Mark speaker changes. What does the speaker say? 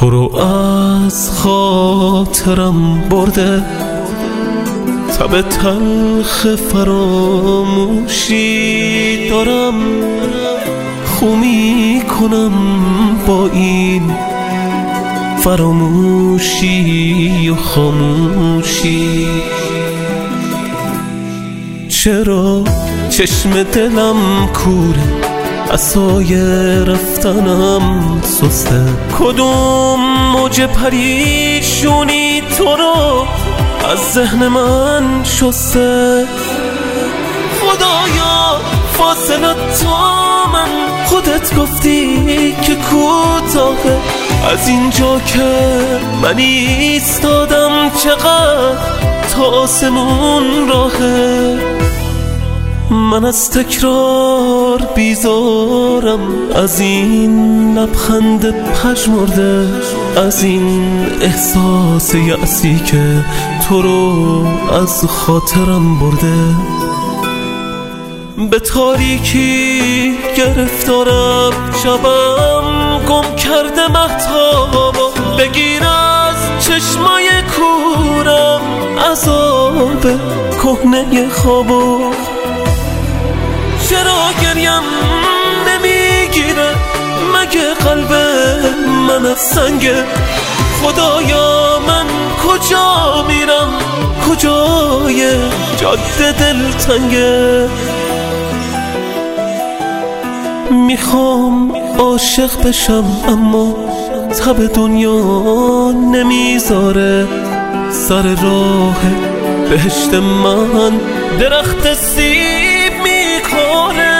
Speaker 1: تو رو از خاطرم برده، تب تلخ فراموشی دارم، خو میکنم با این فراموشی و خاموشی. چرا چشم دلم کوره، عصای رفتنم سسته، کدوم موج پریشونی تو رو از ذهن من شسته. خدایا فاصله تا من، خودت گفتی که کوتاهه، از اینجا که من ایستادم چقدر تا آسمون راهه. من از تکرار بیزارم، از این لبخند پژمرده، از این احساس یأسی که تو رو از خاطرم برده. به تاریکی گرفتارم، شبم گم کرده مهتابا، بگیر از چشمای کورم عذاب کهنه خوابا. چرا گریم نمیگیره، مگه قلب من از سنگه؟ خدایا من کجا میرم، کجای جاده دلتنگه؟ میخوام عاشق بشم اما تب دنیا نمیذاره، سر راه بهشت من درخت سیب میکنه.